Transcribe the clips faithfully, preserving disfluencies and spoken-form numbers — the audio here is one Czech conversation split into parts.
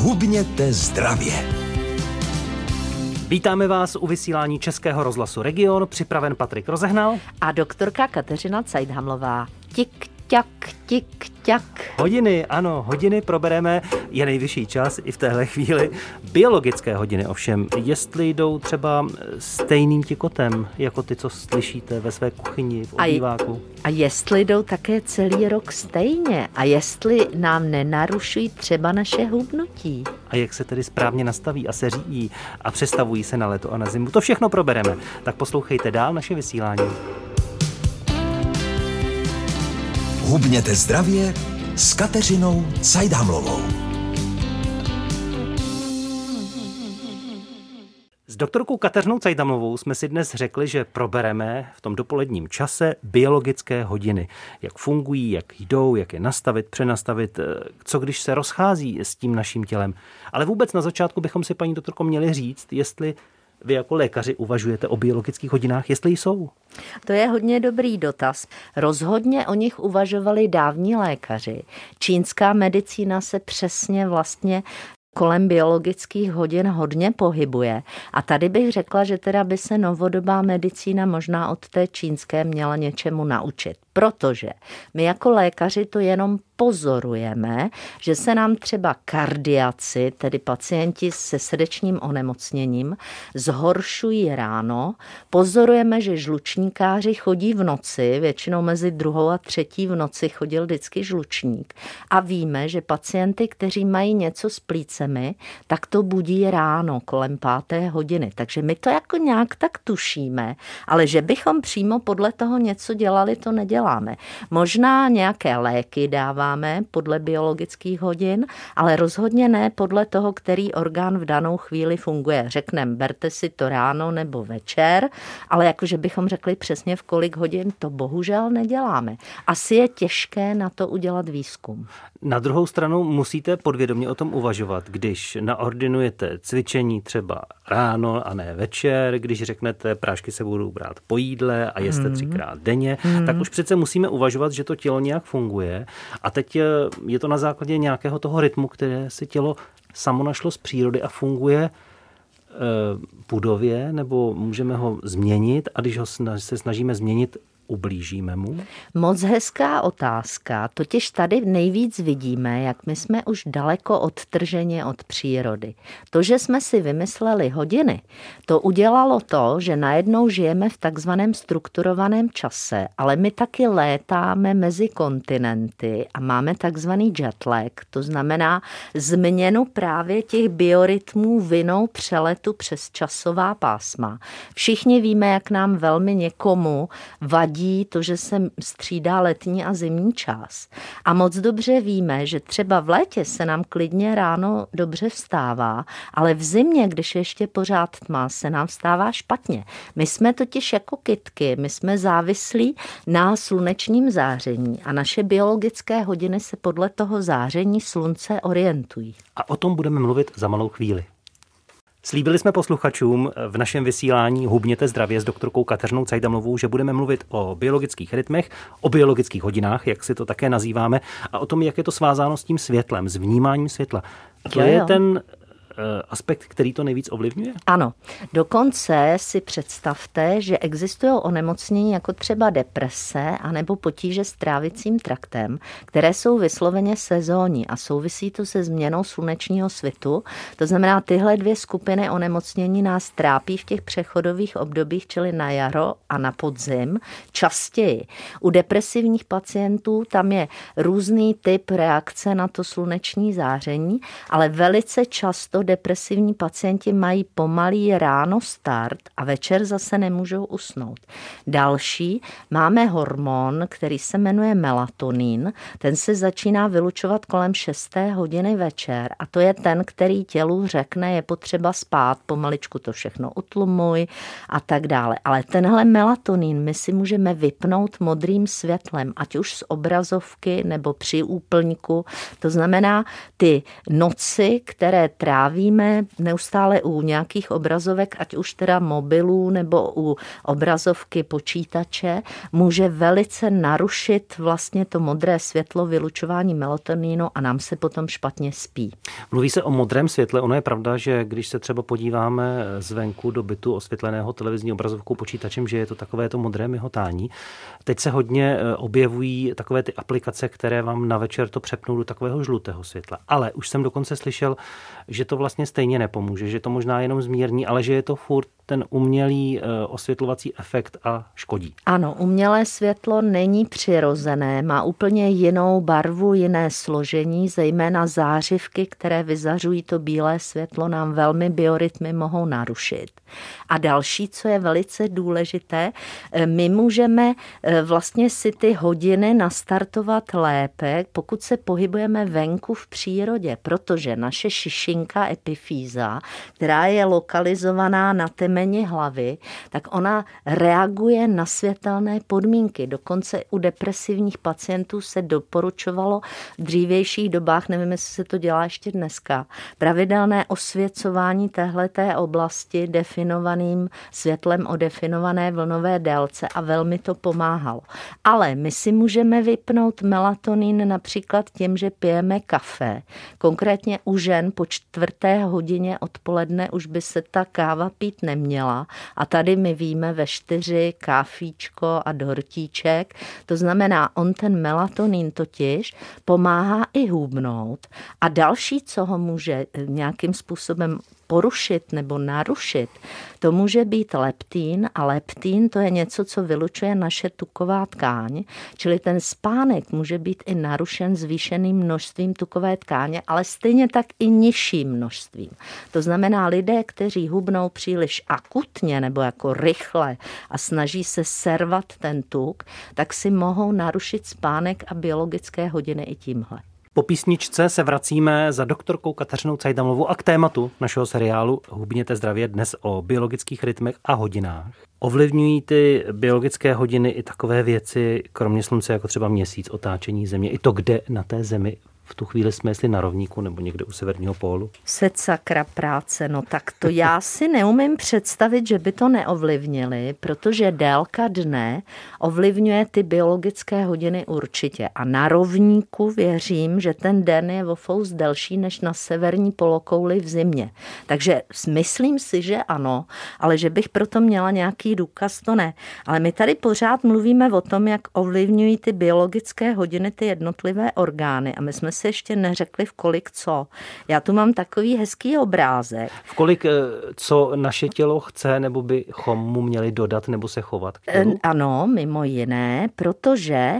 Hubněte zdravě. Vítáme vás u vysílání Českého rozhlasu Region, připraven Patrik Rozehnal a doktorka Kateřina Cajdhamlová. Tik, ťak, tik, ťak. Hodiny, ano, hodiny probereme, je nejvyšší čas i v téhle chvíli. Biologické hodiny ovšem, jestli jdou třeba stejným tikotem, jako ty, co slyšíte ve své kuchyni, v obýváku. A jestli jdou také celý rok stejně a jestli nám nenarušují třeba naše hubnutí. A jak se tedy správně nastaví a se řídí a přestavují se na léto a na zimu. To všechno probereme. Tak poslouchejte dál naše vysílání. Hubněte zdravě s Kateřinou Cajdhamlovou. S doktorkou Kateřinou Cajdhamlovou jsme si dnes řekli, že probereme v tom dopoledním čase biologické hodiny. Jak fungují, jak jdou, jak je nastavit, přenastavit, co když se rozchází s tím naším tělem. Ale vůbec na začátku bychom si, paní doktorko, měli říct, jestli vy jako lékaři uvažujete o biologických hodinách, jestli jsou. To je hodně dobrý dotaz. Rozhodně o nich uvažovali dávní lékaři. Čínská medicína se přesně vlastně kolem biologických hodin hodně pohybuje. A tady bych řekla, že teda by se novodobá medicína možná od té čínské měla něčemu naučit. Protože my jako lékaři to jenom pozorujeme, že se nám třeba kardiaci, tedy pacienti se srdečním onemocněním, zhoršují ráno. Pozorujeme, že žlučníkáři chodí v noci, většinou mezi druhou a třetí v noci chodil vždycky žlučník. A víme, že pacienty, kteří mají něco s plícemi, tak to budí ráno kolem páté hodiny. Takže my to jako nějak tak tušíme, ale že bychom přímo podle toho něco dělali, to neděláme. Možná nějaké léky dáváme podle biologických hodin, ale rozhodně ne podle toho, který orgán v danou chvíli funguje. Řekneme, berte si to ráno nebo večer, ale jakože bychom řekli přesně v kolik hodin, to bohužel neděláme. Asi je těžké na to udělat výzkum. Na druhou stranu musíte podvědomě o tom uvažovat, když naordinujete cvičení třeba ráno a ne večer, když řeknete, prášky se budou brát po jídle a jeste hmm. třikrát denně, hmm. tak už přece musíme uvažovat, že to tělo nějak funguje. A teď je to na základě nějakého toho rytmu, které si tělo samo našlo z přírody a funguje pudově, nebo můžeme ho změnit, a když ho se snažíme změnit, ublížíme mu? Moc hezká otázka. Totiž tady nejvíc vidíme, jak my jsme už daleko odtrženi od přírody. To, že jsme si vymysleli hodiny, to udělalo to, že najednou žijeme v takzvaném strukturovaném čase, ale my taky létáme mezi kontinenty a máme takzvaný jetlag, to znamená změnu právě těch biorytmů vinou přeletu přes časová pásma. Všichni víme, jak nám velmi někomu vadí to, že se střídá letní a zimní čas. A moc dobře víme, že třeba v létě se nám klidně ráno dobře vstává, ale v zimě, když ještě pořád tma, se nám vstává špatně. My jsme totiž jako kytky, my jsme závislí na slunečním záření a naše biologické hodiny se podle toho záření slunce orientují. A o tom budeme mluvit za malou chvíli. Slíbili jsme posluchačům v našem vysílání Hubněte zdravě s doktorkou Kateřinou Cajdhamlovou, že budeme mluvit o biologických rytmech, o biologických hodinách, jak si to také nazýváme, a o tom, jak je to svázáno s tím světlem, s vnímáním světla. To jo, je jo. ten aspekt, který to nejvíc ovlivňuje? Ano. Dokonce si představte, že existují onemocnění jako třeba deprese anebo potíže s trávicím traktem, které jsou vysloveně sezónní a souvisí to se změnou slunečního svitu. To znamená, tyhle dvě skupiny onemocnění nás trápí v těch přechodových obdobích, čili na jaro a na podzim, častěji. U depresivních pacientů tam je různý typ reakce na to sluneční záření, ale velice často depresivní pacienti mají pomalý ráno start a večer zase nemůžou usnout. Další, máme hormon, který se jmenuje melatonin, ten se začíná vylučovat kolem šesté hodiny večer a to je ten, který tělu řekne, je potřeba spát, pomaličku to všechno utlumuj a tak dále. Ale tenhle melatonin my si můžeme vypnout modrým světlem, ať už z obrazovky nebo při úplňku. To znamená, ty noci, které tráví trávíme neustále u nějakých obrazovek, ať už teda mobilů nebo u obrazovky počítače, může velice narušit vlastně to modré světlo, vylučování melatonínu a nám se potom špatně spí. Mluví se o modrém světle. Ono je pravda, že když se třeba podíváme zvenku do bytu osvětleného televizní obrazovkou počítačem, že je to takové to modré mihotání. Teď se hodně objevují takové ty aplikace, které vám na večer to přepnou do takového žlutého světla. Ale už jsem dokonce slyšel, že to vlastně stejně nepomůže, že to možná jenom zmírní, ale že je to furt ten umělý osvětlovací efekt a škodí. Ano, umělé světlo není přirozené, má úplně jinou barvu, jiné složení, zejména zářivky, které vyzařují to bílé světlo, nám velmi biorytmy mohou narušit. A další, co je velice důležité, my můžeme vlastně si ty hodiny nastartovat lépe, pokud se pohybujeme venku v přírodě, protože naše šišinka epifýza, která je lokalizovaná na temeni hlavy, tak ona reaguje na světelné podmínky. Dokonce u depresivních pacientů se doporučovalo v dřívějších dobách, nevím, jestli se to dělá ještě dneska, pravidelné osvěcování téhleté oblasti definovaným světlem o definované vlnové délce a velmi to pomáhalo. Ale my si můžeme vypnout melatonin například tím, že pijeme kafe. Konkrétně u žen po čtvrté hodině odpoledne už by se ta káva pít neměla. A tady my víme ve čtyři káfíčko a dortíček. To znamená, on ten melatonin totiž pomáhá i hubnout. A další, co ho může nějakým způsobem porušit nebo narušit, to může být leptín a leptín to je něco, co vylučuje naše tuková tkáň, čili ten spánek může být i narušen zvýšeným množstvím tukové tkáně, ale stejně tak i nižším množstvím. To znamená lidé, kteří hubnou příliš akutně nebo jako rychle a snaží se servat ten tuk, tak si mohou narušit spánek a biologické hodiny i tímhle. Po písničce se vracíme za doktorkou Kateřinou Cajdamlovou a k tématu našeho seriálu Hubněte zdravě dnes o biologických rytmech a hodinách. Ovlivňují ty biologické hodiny i takové věci, kromě slunce, jako třeba měsíc, otáčení země, i to, kde na té zemi v tu chvíli jsme, jestli na rovníku nebo někde u severního pólu? Set sakra práce, no tak to já si neumím představit, že by to neovlivnili, protože délka dne ovlivňuje ty biologické hodiny určitě. A na rovníku věřím, že ten den je o fous delší než na severní polokouli v zimě. Takže myslím si, že ano, ale že bych proto měla nějaký důkaz, to ne. Ale my tady pořád mluvíme o tom, jak ovlivňují ty biologické hodiny ty jednotlivé orgány a my jsme si ještě neřekli, v kolik co. Já tu mám takový hezký obrázek. V kolik co naše tělo chce, nebo bychom mu měli dodat, nebo se chovat k tělu? Ano, mimo jiné, protože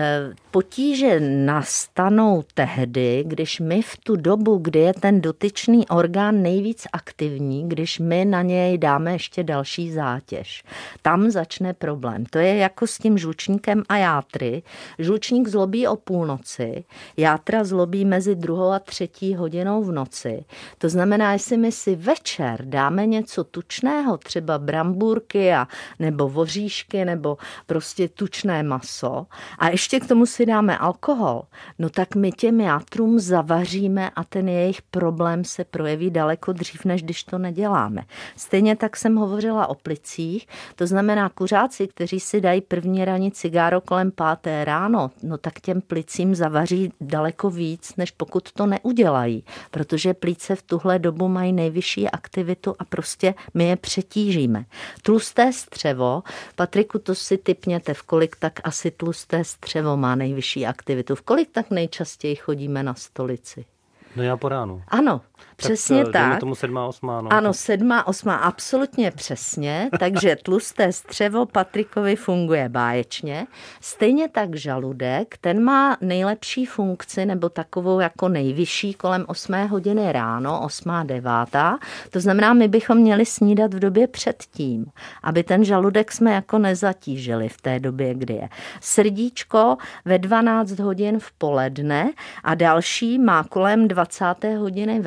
potíže nastanou tehdy, když my v tu dobu, kdy je ten dotyčný orgán nejvíc aktivní, když my na něj dáme ještě další zátěž. Tam začne problém. To je jako s tím žlučníkem a játry. Žlučník zlobí o půlnoci, játra zlobí mezi druhou a třetí hodinou v noci. To znamená, jestli my si večer dáme něco tučného, třeba brambůrky a, nebo voříšky, nebo prostě tučné maso a ještě k tomu si dáme alkohol, no tak my těm játrům zavaříme a ten jejich problém se projeví daleko dřív, než když to neděláme. Stejně tak jsem hovořila o plicích, to znamená kuřáci, kteří si dají první ranní cigáro kolem páté ráno, no tak těm plicím zavaří daleko víc, než pokud to neudělají, protože plíce v tuhle dobu mají nejvyšší aktivitu a prostě my je přetížíme. Tlusté střevo, Patriku, to si tipněte, v kolik tak asi tlusté střevo má nejvyšší aktivitu, v kolik tak nejčastěji chodíme na stolici? No já po ránu. Ano, přesně tak. Tak tomu sedmá, osmá. No. Ano, sedmá, osmá, absolutně přesně. Takže tlusté střevo Patrikovi funguje báječně. Stejně tak žaludek, ten má nejlepší funkci, nebo takovou jako nejvyšší kolem osmé hodiny ráno, osmá, devátá. To znamená, my bychom měli snídat v době předtím, aby ten žaludek jsme jako nezatížili v té době, kdy je. Srdíčko ve dvanáct hodin v poledne a další má kolem dvacáté hodiny večer.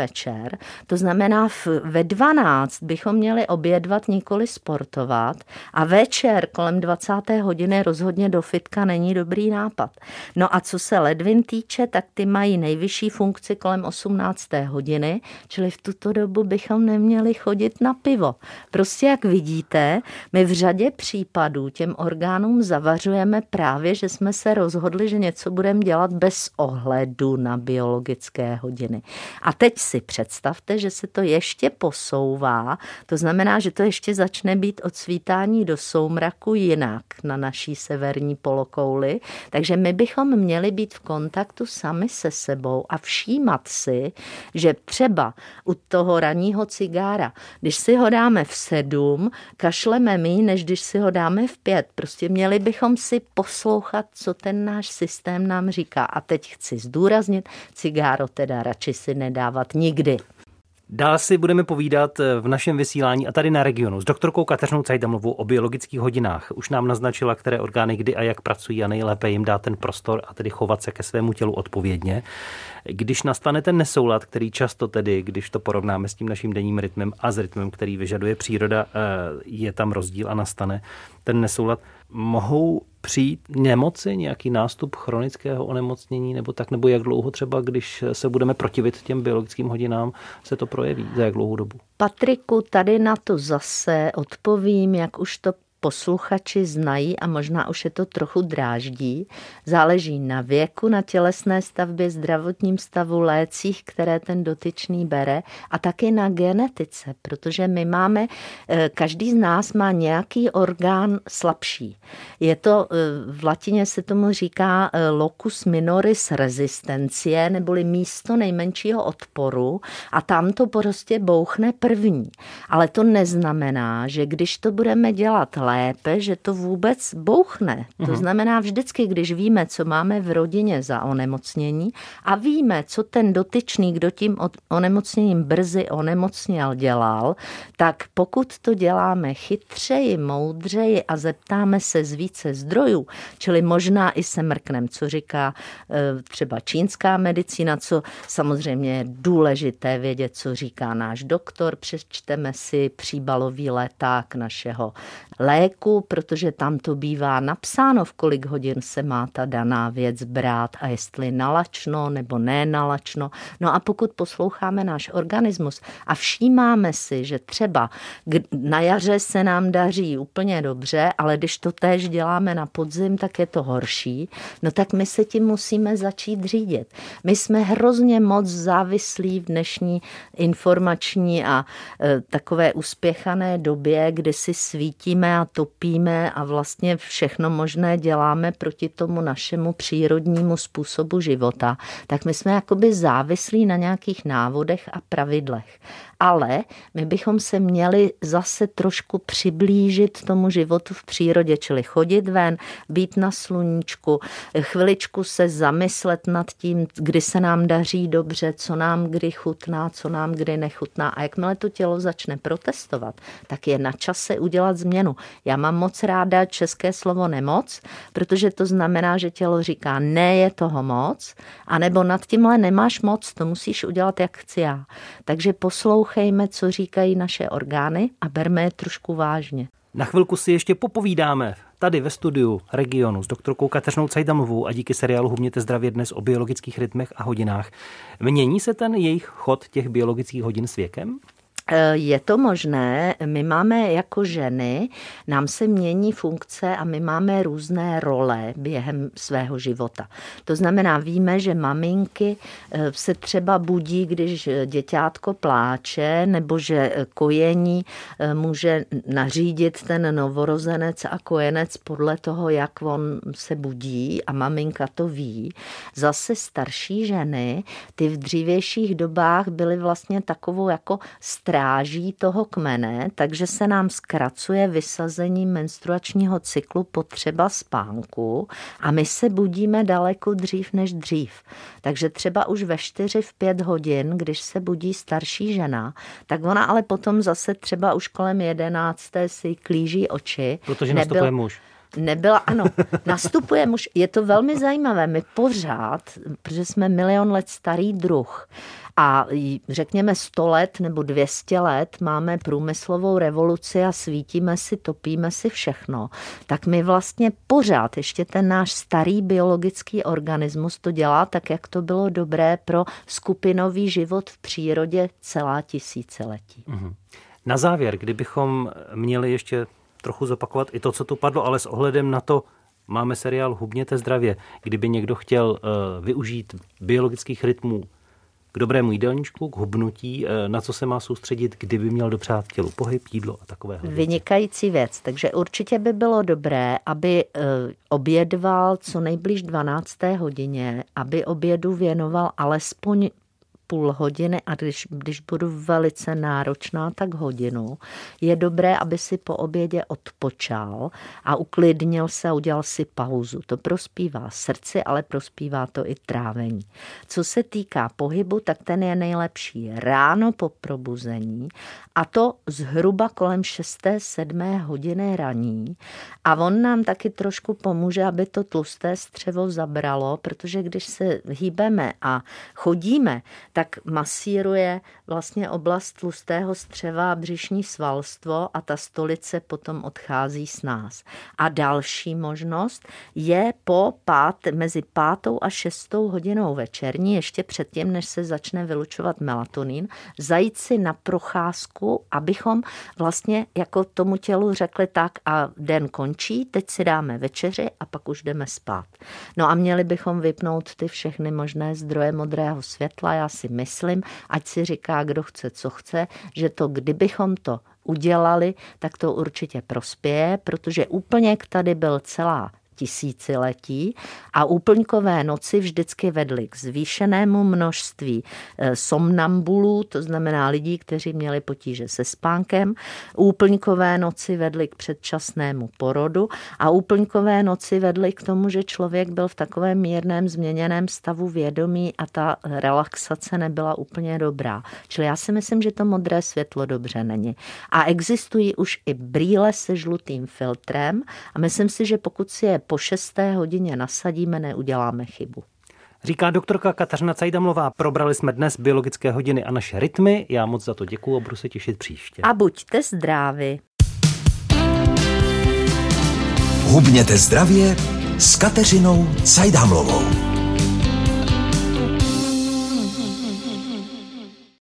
večer. To znamená, v, ve dvanáct bychom měli obědvat, nikoli sportovat a večer kolem dvacáté hodiny rozhodně do fitka není dobrý nápad. No a co se ledvin týče, tak ty mají nejvyšší funkci kolem osmnácté hodiny, čili v tuto dobu bychom neměli chodit na pivo. Prostě jak vidíte, my v řadě případů těm orgánům zavařujeme právě, že jsme se rozhodli, že něco budeme dělat bez ohledu na biologické hodiny. A teď si představte, že se to ještě posouvá, to znamená, že to ještě začne být od svítání do soumraku jinak na naší severní polokouli, takže my bychom měli být v kontaktu sami se sebou a všímat si, že třeba u toho ranního cigára, když si ho dáme v sedm, kašleme míň, než když si ho dáme v pět. Prostě měli bychom si poslouchat, co ten náš systém nám říká. A teď chci zdůraznit, cigáro teda radši si nedávat nikdy. Dál si budeme povídat v našem vysílání a tady na Regionu s doktorkou Kateřinou Cajdamlovou o biologických hodinách. Už nám naznačila, které orgány kdy a jak pracují a nejlépe jim dát ten prostor a tedy chovat se ke svému tělu odpovědně. Když nastane ten nesoulad, který často tedy, když to porovnáme s tím naším denním rytmem a s rytmem, který vyžaduje příroda, je tam rozdíl a nastane ten nesoulad, mohou přijít nemoci, nějaký nástup chronického onemocnění nebo tak, nebo jak dlouho třeba, když se budeme protivit těm biologickým hodinám, se to projeví, za jak dlouhou dobu? Patriku, tady na to zase odpovím, jak už to posluchači znají a možná už je to trochu dráždí. Záleží na věku, na tělesné stavbě, zdravotním stavu, lécích, které ten dotyčný bere a taky na genetice, protože my máme, každý z nás má nějaký orgán slabší. Je to, v latině se tomu říká locus minoris resistentie, neboli místo nejmenšího odporu a tam to prostě bouchne první. Ale to neznamená, že když to budeme dělat lépe, že to vůbec bouchne. To uhum. znamená vždycky, když víme, co máme v rodině za onemocnění a víme, co ten dotyčný, kdo tím onemocněním brzy onemocněl, dělal, tak pokud to děláme chytřeji, moudřeji a zeptáme se z více zdrojů, čili možná i se mrknem, co říká třeba čínská medicína, co samozřejmě je důležité vědět, co říká náš doktor, přečteme si příbalový leták našeho léku, protože tam to bývá napsáno, v kolik hodin se má ta daná věc brát a jestli nalačno nebo nenalačno. No a pokud posloucháme náš organismus a všímáme si, že třeba na jaře se nám daří úplně dobře, ale když to též děláme na podzim, tak je to horší, no tak my se tím musíme začít řídit. My jsme hrozně moc závislí v dnešní informační a e, takové uspěchané době, kdy si svítíme a topíme a vlastně všechno možné děláme proti tomu našemu přírodnímu způsobu života, tak my jsme jakoby závislí na nějakých návodech a pravidlech. Ale my bychom se měli zase trošku přiblížit tomu životu v přírodě, čili chodit ven, být na sluníčku, chviličku se zamyslet nad tím, kdy se nám daří dobře, co nám kdy chutná, co nám kdy nechutná. A jakmile to tělo začne protestovat, tak je na čase udělat změnu. Já mám moc ráda české slovo nemoc, protože to znamená, že tělo říká, ne, je toho moc, anebo nad tímhle nemáš moc, to musíš udělat, jak chci já. Takže poslouchejme, co říkají naše orgány a berme je trošku vážně. Na chvilku si ještě popovídáme tady ve studiu Regionu s doktorkou Kateřinou Cajdamlovou a díky seriálu Hubněte zdravě dnes o biologických rytmech a hodinách. Mění se ten jejich chod těch biologických hodin s věkem? Je to možné, my máme jako ženy, nám se mění funkce a my máme různé role během svého života. To znamená, víme, že maminky se třeba budí, když děťátko pláče, nebo že kojení může nařídit ten novorozenec a kojenec podle toho, jak on se budí a maminka to ví. Zase starší ženy, ty v dřívějších dobách byly vlastně takovou jako stráží toho kmene, takže se nám zkracuje vysazení menstruačního cyklu potřeba spánku a my se budíme daleko dřív než dřív. Takže třeba už ve čtyři, v pět hodin, když se budí starší žena, tak ona ale potom zase třeba už kolem jedenácté si klíží oči. Protože nastupuje muž. Nebyla, ano, nastupuje muž. Je to velmi zajímavé. My pořád, protože jsme milion let starý druh a řekněme sto let nebo dvě stě let máme průmyslovou revoluci a svítíme si, topíme si všechno, tak my vlastně pořád ještě ten náš starý biologický organismus to dělá tak, jak to bylo dobré pro skupinový život v přírodě celá tisíciletí. Na závěr, kdybychom měli ještě trochu zopakovat i to, co tu padlo, ale s ohledem na to, máme seriál Hubněte zdravě. Kdyby někdo chtěl uh, využít biologických rytmů k dobrému jídelníčku, k hubnutí, uh, na co se má soustředit, kdyby měl dopřát tělu pohyb, jídlo a takové věci. Vynikající věc. Takže určitě by bylo dobré, aby uh, obědval co nejblíž dvanácté hodině, aby obědu věnoval alespoň půl hodiny a když, když budu velice náročná, tak hodinu. Je dobré, aby si po obědě odpočal a uklidnil se a udělal si pauzu. To prospívá srdci, ale prospívá to i trávení. Co se týká pohybu, tak ten je nejlepší ráno po probuzení a to zhruba kolem šesté sedmé hodiny raní. A on nám taky trošku pomůže, aby to tlusté střevo zabralo, protože když se hýbeme a chodíme, tak masíruje vlastně oblast tlustého střeva a břišní svalstvo a ta stolice potom odchází s nás. A další možnost je po pát, mezi pátou a šestou hodinou večerní, ještě předtím, než se začne vylučovat melatonin, zajít si na procházku, abychom vlastně jako tomu tělu řekli tak a den končí, teď si dáme večeři a pak už jdeme spát. No a měli bychom vypnout ty všechny možné zdroje modrého světla, já si myslím, ať si říká, kdo chce, co chce, že to, kdybychom to udělali, tak to určitě prospěje, protože úplněk tady byl celá tisíciletí a úplňkové noci vždycky vedly k zvýšenému množství somnambulů, to znamená lidí, kteří měli potíže se spánkem. Úplňkové noci vedly k předčasnému porodu a úplňkové noci vedly k tomu, že člověk byl v takovém mírném změněném stavu vědomí a ta relaxace nebyla úplně dobrá. Čili já si myslím, že to modré světlo dobře není. A existují už i brýle se žlutým filtrem a myslím si, že pokud si je po šesté hodině nasadíme, neuděláme chybu. Říká doktorka Kateřina Cajdamlová. Probrali jsme dnes biologické hodiny a naše rytmy. Já moc za to děkuju a budu se těšit příště. A buďte zdraví. Hubněte zdravě s Kateřinou Cajdamlovou.